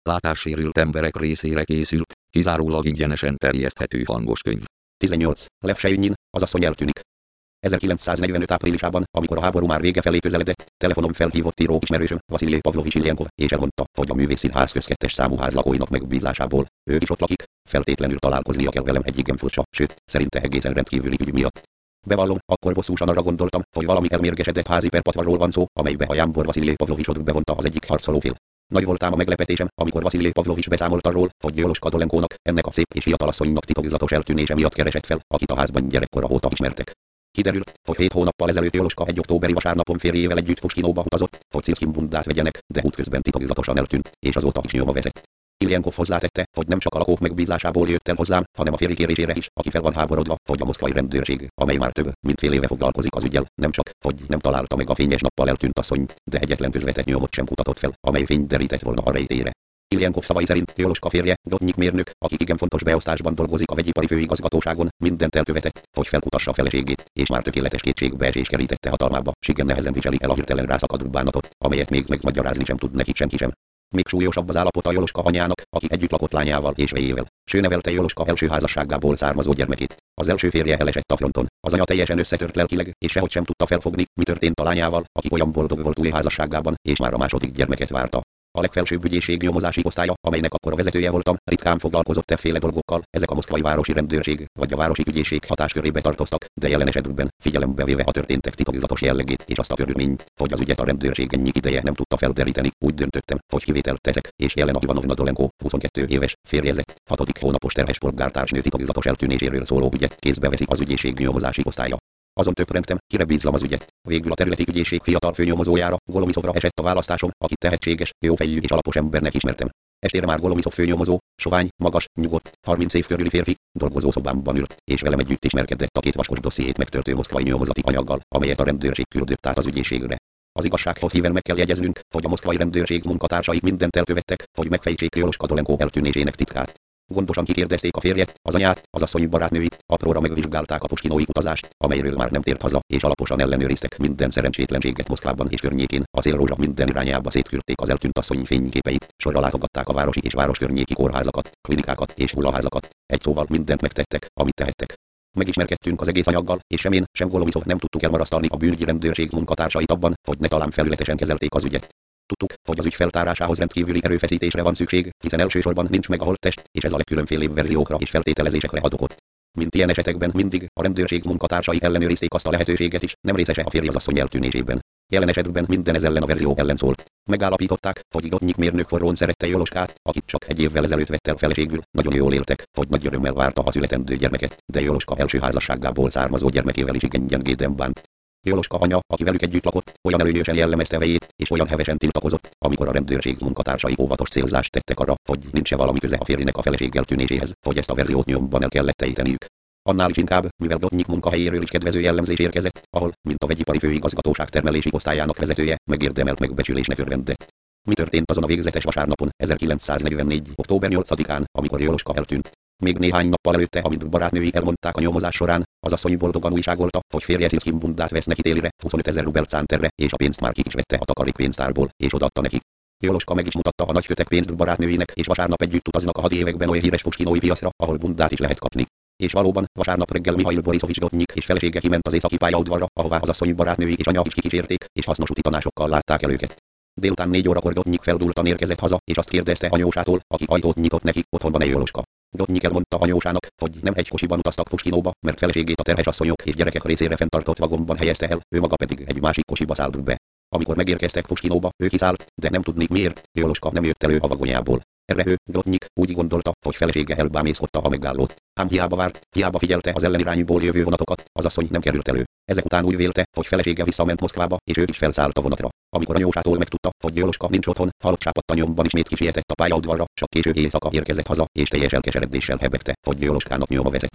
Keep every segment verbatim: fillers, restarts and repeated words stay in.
látássérült emberek részére készült, kizárólag ingyenesen terjeszthető hangos könyv. tizennyolc. Lev Sejnyin, az asszony eltűnik. ezerkilencszáznegyvenöt áprilisában, amikor a háború már vége felé közeledett, telefonon felhívott író ismerősöm, Vaszilij Pavlovics Iljenkov, és elmondta, hogy a művészszínház közkettes számú házlakóinak megbízásából, ő is ott lakik, feltétlenül találkoznia kell velem egy igen furcsa, sőt, szerinte egészen rendkívüli ügy miatt. Bevallom, akkor bosszúsan arra gondoltam, hogy valami elmérgesedett házi perpatvarról van szó, amelybe a jámbor Vaszilij Pavlovicsot bevonta az egyik harcolófél. Nagy voltám a meglepetésem, amikor Vaszilij Pavlovics beszámolt arról, hogy Joloska Dolenkónak, ennek a szép és fiatalasszonynak titokzatos eltűnése miatt keresett fel, akit a házban gyerekkora óta ismertek. Kiderült, hogy hét hónappal ezelőtt Joloska egy októberi vasárnapon férjével együtt Puskinóba utazott, hogy Cilszkin bundát vegyenek, de útközben titokzatosan eltűnt, és azóta is nyoma vezet. Iljenkov hozzátette, hogy nem csak a lakók megbízásából jött el hozzám, hanem a férj kérésére is, aki fel van háborodva, hogy a moszkvai rendőrség, amely már több, mint fél éve foglalkozik az üggyel, nem csak, hogy nem találta meg a fényes nappal eltűnt asszonyt, de egyetlen közvetett nyomot sem kutatott fel, amely fényt derített volna a rejtélyre. Iljenkov szavai szerint Joloska férje, Dodnyik mérnök, aki igen fontos beosztásban dolgozik a vegyipari főigazgatóságon, mindent elkövetett, hogy felkutassa a feleségét, és már tökéletes kétségbeesés kerítette hatalmába, s igen nehezen viseli el a hirtelen rászakadó bánatot, amelyet még megmagyarázni sem tud neki senki sem. Még súlyosabb az állapota Joloska anyjának, aki együtt lakott lányával és vejével. Ső nevelte Joloska első házasságából származó gyermekét. Az első férje elesett a fronton. Az anya teljesen összetört lelkileg, és sehogy sem tudta felfogni, mi történt a lányával, aki olyan boldog volt új házasságában, és már a második gyermeket várta. A legfelsőbb ügyészség nyomozási osztálya, amelynek akkor a vezetője voltam, ritkán foglalkozott efféle dolgokkal, ezek a moszkvai városi rendőrség vagy a városi ügyészség hatáskörébe tartoztak, de jelen esetükben, figyelembe véve a történtek titokzatos jellegét és azt a körülményt, hogy az ügyet a rendőrség ennyi ideje nem tudta felderíteni, úgy döntöttem, hogy kivételt teszek, és Jelena Ivanovna Dolenko, huszonkettő éves, férjezett, hatodik hónapos terhes polgártársnő titokzatos eltűnéséről szóló ügyet kézbe veszi az ügyészség nyomozási osztálya. Azon töprengtem, kire bízlam az ügyet. Végül a területi ügyészség fiatal főnyomozójára, Golomicovra esett a választásom, akit tehetséges, jófejű és alapos embernek ismertem. Estére már Golomicov főnyomozó, sovány, magas, nyugodt, harminc év körüli férfi, dolgozószobámban ült, és velem együtt ismerkedett a két vaskos dossziét megtöltő moszkvai nyomozati anyaggal, amelyet a rendőrség küldött át az ügyészségre. Az igazsághoz híven meg kell jegyeznünk, hogy a moszkvai rendőrség munkatársai mindent elkövettek, hogy megfejtsék Joloska Dolenko eltűnésének titkát. Gondosan kikérdezték a férjet, az anyát, az asszony barátnőit, apróra megvizsgálták a puskinói utazást, amelyről már nem tért haza, és alaposan ellenőriztek minden szerencsétlenséget Moszkvában és környékén, a célrózsa minden irányába szétküldték az eltűnt asszony fényképeit, sorra látogatták a városi és város környéki kórházakat, klinikákat és hullaházakat, egy szóval mindent megtettek, amit tehettek. Megismerkedtünk az egész anyaggal, és sem én, sem Golomicov nem tudtuk elmarasztalni a bűnügyi rendőrség munkatársait abban, hogy ne talán felületesen kezelték az ügyet. Tudtuk, hogy az ügy feltárásához rendkívüli erőfeszítésre van szükség, hiszen elsősorban nincs meg a holttest, és ez a legkülönfélébb verziókra és feltételezésekre ad okot. Mint ilyen esetekben mindig, a rendőrség munkatársai ellenőrizték azt a lehetőséget is, nem részese a férj az asszony eltűnésében. Jelen esetben minden ez ellen a verzió ellen szólt. Megállapították, hogy Dodnyik mérnök forrón szerette Joloskát, akit csak egy évvel ezelőtt vett el feleségül, nagyon jól éltek, hogy nagy örömmel várta a születendő gyermeket, de Joloska első házasságából származó gyermekével is igen gyengéden bánt. Joloska anya, aki velük együtt lakott, olyan előnyösen jellemezte vejét, és olyan hevesen tiltakozott, amikor a rendőrség munkatársai óvatos célzást tettek arra, hogy nincs-e valami köze a férjnek a feleség eltűnéséhez, hogy ezt a verziót nyomban el kellett ejteniük. Annál is inkább, mivel Dodnyik munkahelyéről is kedvező jellemzés érkezett, ahol, mint a vegyipari főigazgatóság termelési osztályának vezetője, megérdemelt megbecsülésnek örvendett. Mi történt azon a végzetes vasárnapon, ezerkilencszáznegyvennégy. október nyolcadikán, amikor Joloska eltűnt? Még néhány nappal előtte, amint barátnői elmondták a nyomozás során, az asszony boldogan újságolta, hogy férje Cilszkin bundát vesz neki télire, huszonötezer rubel cánterre, és a pénzt már ki is vette a takarékpénztárból, és odaadta neki. Joloska meg is mutatta a nagy kötek pénzt barátnőinek, és vasárnap együtt utaznak a hadi években olyan híres puskinói piacra, ahol bundát is lehet kapni. És valóban, vasárnap reggel Mihail Borisovics Dodnyik és felesége kiment az északi pályaudvarra, ahová az asszony barátnői és anya is kikísérték, és hasznos úti tanácsokkal látták el őket. Délután négy órakor Dodnyik feldúltan érkezett haza, és azt kérdezte anyósától, aki ajtót nyitott neki, otthon van-e Joloska. Dodnyik elmondta anyósának, hogy nem egy kocsiban utaztak Puskinóba, mert feleségét a terhes asszonyok és gyerekek részére fenntartott vagonban helyezte el, ő maga pedig egy másik kocsiba szállt be. Amikor megérkeztek Puskinóba, ő kiszállt, de nem tudni miért, Joloska nem jött elő a vagonjából. Erre ő, Dodnyik, úgy gondolta, hogy felesége elbámészkodta a megállót. Ám hiába várt, hiába figyelte az ellenirányból jövő vonatokat, az asszony nem került elő. Ezek után úgy vélte, hogy felesége visszament Moszkvába, és ő is felszállt a vonatra. Amikor anyósától megtudta, hogy Joloska nincs otthon, halott sápadt a nyomban ismét kisietett a pályaudvarra, csak késő éjszaka érkezett haza, és teljes elkeseredéssel hebegte, hogy Joloskának nyoma vezet.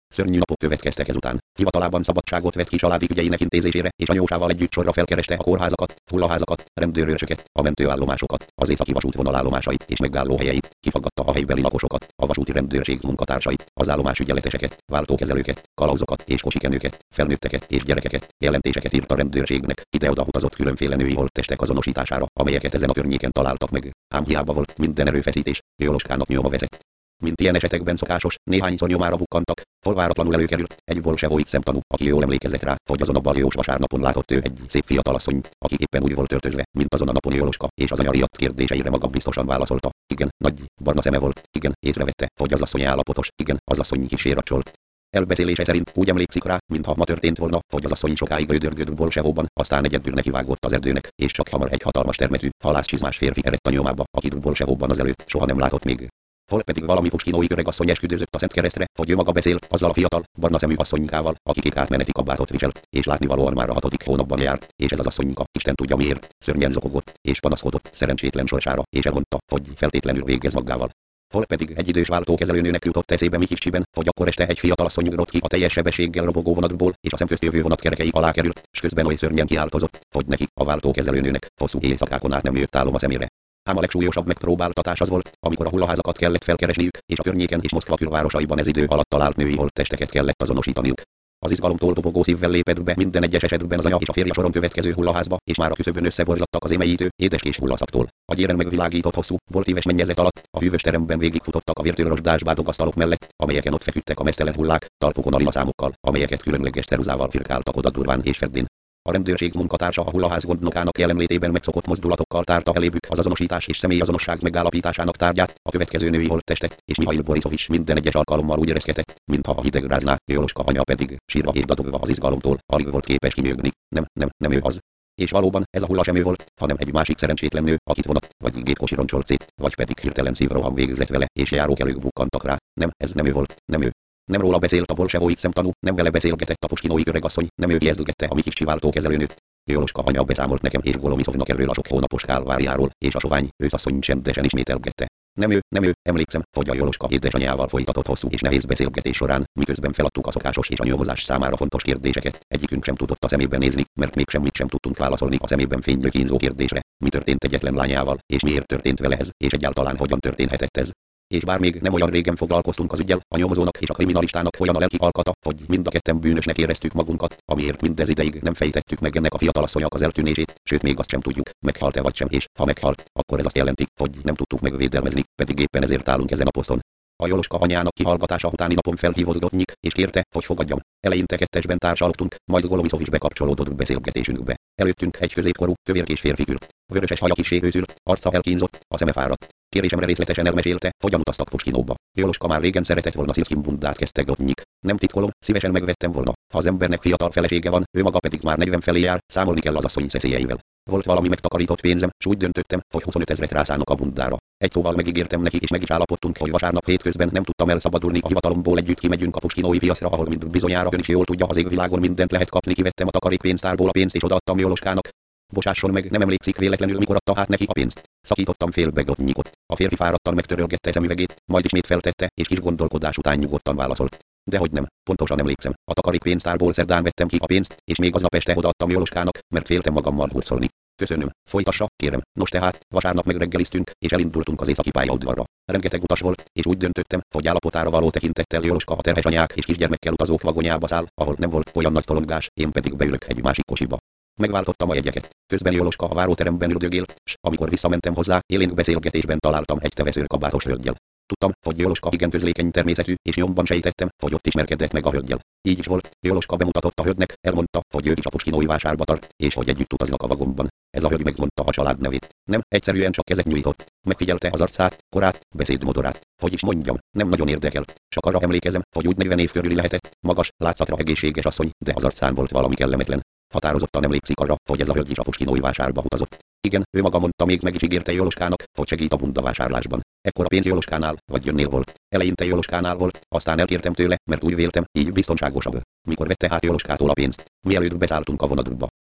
Szörnyű napok következtek ezután. Hivatalában szabadságot vett ki családi ügyeinek intézésére, és anyósával együtt sorra felkereste a kórházakat, hullaházakat, rendőrőrsöket, a mentőállomásokat, az északi vasútvonal állomásait és megállóhelyeit, kifaggatta a helybeli lakosokat, a vasúti rendőrség munkatársait, az állomás ügyeleteseket, váltókezelőket, kalauzokat és kocsikenőket, felnőtteket és gyerekeket. Jelentéseket írt a rendőrségnek, ide-oda utazott különféle női holttestek azonosítására, amelyeket ezen a környéken találtak meg. Ám hiába volt minden erőfeszítés, Joloskának nyoma vezet. Mint ilyen esetekben szokásos, néhányszor nyomára bukkantak, hol váratlanul előkerült egy bolsevói szemtanú, aki jól emlékezett rá, hogy azon a baljós vasárnapon látott ő egy szép fiatalasszonyt, aki éppen úgy volt öltözve, mint azon a napon Joloska, és az anya riadt kérdéseire magabiztosan válaszolta: igen, nagy, barna szeme volt, igen, észrevette, hogy az asszony állapotos, igen, az asszony kíséracsolt. Elbeszélése szerint úgy emlékszik rá, mintha ma történt volna, hogy az asszony sokáig ödörgött Bolsevóban, aztán egyedül nekivágott az erdőnek, és csak hamar egy hatalmas termetű, halászcsizmás férfi eredt a nyomába, akit Bolsevóban az előtt soha nem látott még. Hol pedig valami puskinói öreg asszony esküdözött a Szent Keresztre, hogy ő maga beszél azzal a fiatal, barna szemű asszonykával, aki kék átmeneti kabátot visel, és látnivalóan már a hatodik hónapban járt, és ez az asszonyka, Isten tudja miért, szörnyen zokogott, és panaszkodott szerencsétlen sorsára, és elmondta, hogy feltétlenül végez magával. Hol pedig egy idős váltókezelőnőnek jutott eszébe Mikicsiben, hogy akkor este egy fiatal asszony ugrott ki a teljes sebességgel robogó vonatból, és a szemközt jövő vonat kerekei alá került, s közben oly szörnyen kiáltozott, hogy neki, a váltókezelőnőnek, hosszú éjszakákon át nem jött álom a szemére. Ám a legsúlyosabb megpróbáltatás az volt, amikor a hullaházakat kellett felkeresniük, és a környéken és Moszkva külvárosaiban ez idő alatt talált női holttesteket kellett azonosítaniuk. Az izgalomtól dobogó szívvel lépett be minden egyes esetben az anya és a férje soron következő hullaházba, és már a küszöbön összeborzadtak az émeítő, édeskés hullaszaktól. A gyéren megvilágított hosszú, voltíves mennyezet alatt a hűvös teremben végigfutottak a vértőrosdás bádogasztalok mellett, amelyeken ott feküdtek a meztelen hullák, talpukon a számokkal, amelyeket különleges ceruzával firkáltak oda durván és ferdén. A rendőrség munkatársa a hullaház gondnokának jelenlétében megszokott mozdulatokkal tárta elébük az azonosítás és személyazonosság megállapításának tárgyát, a következő női holttestet, és Mihail Borisovics minden egyes alkalommal úgy ereszkedett, mintha a hideg rázná, Joloska anya pedig, sírva és dadogva az izgalomtól, alig volt képes kinyögni. Nem, nem, nem ő az. És valóban ez a hulla sem ő volt, hanem egy másik szerencsétlen nő, akit vonat vagy gépkocsi roncsolt szét, vagy pedig hirtelen szívroham végzett vele, és járókelők bukkantak rá. Nem, ez nem ő volt, nem ő. Nem róla beszélt a bolsevói szemtanú, nem vele beszélgetett a puskinói öregasszony, nem ő ijesztgette a Mikicsi váltókezelőnőt. Joloska anya beszámolt nekem és Golomizovnak erről a sok hónapos kálváriáról, és a sovány őszasszony csendesen ismételgette. Nem ő, nem ő, emlékszem, hogy a Joloska édesanyjával folytatott hosszú és nehéz beszélgetés során, miközben feladtuk a szokásos és a nyomozás számára fontos kérdéseket, egyikünk sem tudott a szemébe nézni, mert még semmit sem tudtunk válaszolni a szemében fénylő kínzó kérdésre. Mi történt egyetlen lányával, és miért történt vele ez, és egyáltalán hogyan történhetett ez? És bár még nem olyan régen foglalkoztunk az üggyel, a nyomozónak és a kriminalistának olyan a lelki alkata, hogy mind a ketten bűnösnek éreztük magunkat, amiért mindez ideig nem fejtettük meg ennek a fiatalasszonynak az eltűnését, sőt még azt sem tudjuk, meghalt-e vagy sem, és ha meghalt, akkor ez azt jelenti, hogy nem tudtuk megvédelmezni, pedig éppen ezért állunk ezen a poszton. A Joloska anyának kihallgatása utáni napon felhívott Dotnyik, és kérte, hogy fogadjam. Eleinte kettesben társalogtunk, majd Golomizov is bekapcsolódott beszélgetésünkbe. Előttünk egy középkorú, kövérkés férfi ült. Vöröses haja kissé őzült, arca elkínzott, a szeme fáradt. Kérésemre részletesen elmesélte, hogyan utaztak Puskinóba. Joloska már régen szeretett volna Szilszkin bundát, kezdte Dotnyik. Nem titkolom, szívesen megvettem volna. Ha az embernek fiatal felesége van, ő maga pedig már negyven felé jár, számolni kell az asszony szeszélyeivel. Volt valami megtakarított pénzem, s úgy döntöttem, hogy huszonöt ezret rászánok a bundára. Egy szóval megígértem neki, és meg is állapodtunk, hogy vasárnap hétközben nem tudtam elszabadulni a hivatalomból, együtt kimegyünk a puskinói piacra, ahol mind bizonyára ön is jól tudja, az égvilágon mindent lehet kapni. Kivettem a takarékpénztárból a pénzt és odaadtam Joloskának. Bocsásson meg, nem emlékszik véletlenül, mikor adta hát neki a pénzt. Szakítottam félbe Dotnyikot. A férfi fáradtan megtörölgette szemüvegét, majd ismét feltette, és kis gondolkodás után nyugodtan válaszolt. Dehogy nem, pontosan emlékszem. A takarékpénztárból szerdán vettem ki a pénzt, és még aznap este odaadtam Joloskának, mert féltem magammal hurcolni. Köszönöm, folytassa, kérem. Nos tehát, vasárnap megreggeliztünk, és elindultunk az északi pályaudvarra. Rengeteg utas volt, és úgy döntöttem, hogy állapotára való tekintettel Joloska a terhes anyák és kisgyermekkel utazók vagonyába száll, ahol nem volt olyan nagy tolongás, én pedig beülök egy másik kocsiba. Megváltottam a jegyeket. Közben Joloska a váróteremben üldögél, s amikor visszamentem hozzá, élénk beszélgetésben találtam egy teveszőr kabátos hölggyel. Tudtam, hogy Joloska igen közlékeny természetű, és nyomban sejtettem, hogy ott ismerkedett meg a hölggyel. Így is volt, Joloska bemutatott a hölgynek, elmondta, hogy ő is a puskinói vásárba tart, és hogy együtt utaznak a vagonban. Ez a hölgy megmondta a család nevét. Nem, egyszerűen csak kezet nyújtott. Megfigyelte az arcát, korát, beszédmodorát. Hogy is mondjam, nem nagyon érdekel. Csak arra emlékezem, hogy úgy negyven év körüli lehetett, magas, látszatra egészséges asszony, de az arcán volt valami kellemetlen. Határozottan emlékszik arra, hogy ez a hölgy is a puskinói vásárba utazott. Igen, ő maga mondta, még meg is ígérte Joloskának, hogy segít a bunda vásárlásban. Ekkor a pénz Joloskánál, vagy jönnél volt. Eleinte Joloskánál volt, aztán elkértem tőle, mert úgy véltem, így biztonságosabb. Mikor vette hát Joloskától a pénzt, mielőtt beszálltunk a vonatba,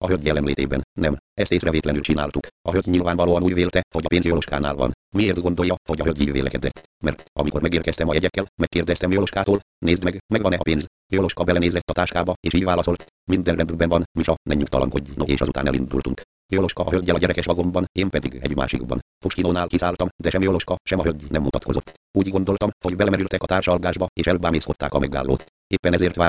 A hölgy jelenlétében, nem, ezt észrevétlenül csináltuk. A hölgy nyilvánvalóan úgy vélte, hogy a pénz Jóloskánál van. Miért gondolja, hogy a hölgy így vélekedett? Mert, amikor megérkeztem a jegyekkel, megkérdeztem Jóloskától, nézd meg, megvan-e a pénz. Jóloska belenézett a táskába, és így válaszolt, minden rendben van, Misa, ne nyugtalankodj, no és azután elindultunk. Jóloska a hölgyel a gyerekes vagomban, én pedig egy másikban. Puskinónál kiszálltam, de sem Jóloska, sem a hölgy nem mutatkozott. Úgy gondoltam, hogy belemerültek a társalgásba, és elbámészkodták a megállót. Éppen ezért